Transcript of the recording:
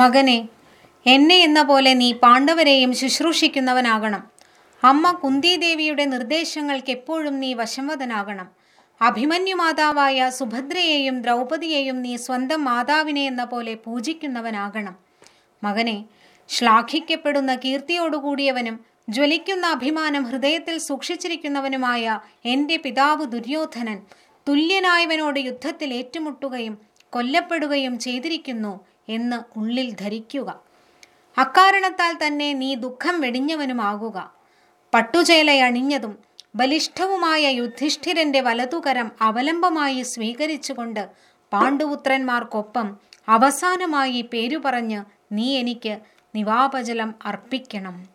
മകനെ, എന്നെ എന്ന പോലെ നീ പാണ്ഡവരെയും ശുശ്രൂഷിക്കുന്നവനാകണം. അമ്മ കുന്തിദേവിയുടെ നിർദ്ദേശങ്ങൾക്ക് എപ്പോഴും നീ വശംവദനാകണം. അഭിമന്യു മാതാവായ സുഭദ്രയെയും ദ്രൗപദിയെയും നീ സ്വന്തം മാതാവിനെ എന്ന പോലെ പൂജിക്കുന്നവനാകണം. മകനെ, ശ്ലാഘിക്കപ്പെടുന്ന കീർത്തിയോടുകൂടിയവനും ജ്വലിക്കുന്ന അഭിമാനം ഹൃദയത്തിൽ സൂക്ഷിച്ചിരിക്കുന്നവനുമായ എൻ്റെ പിതാവ് ദുര്യോധനൻ തുല്യനായവനോട് യുദ്ധത്തിൽ ഏറ്റുമുട്ടുകയും കൊല്ലപ്പെടുകയും ചെയ്തിരിക്കുന്നു എന്ന് ഉള്ളിൽ ധരിക്കുക. അക്കാരണത്താൽ തന്നെ നീ ദുഃഖം വെടിഞ്ഞവനുമാകുക. പട്ടുചേലയണിഞ്ഞതും ബലിഷ്ഠവുമായ യുധിഷ്ഠിരന്റെ വലതുകരം അവലംബമായി സ്വീകരിച്ചുകൊണ്ട് പാണ്ഡുപുത്രന്മാർക്കൊപ്പം അവസാനമായി പേരു പറഞ്ഞ് നീ എനിക്ക് നിവാപജലം അർപ്പിക്കണം.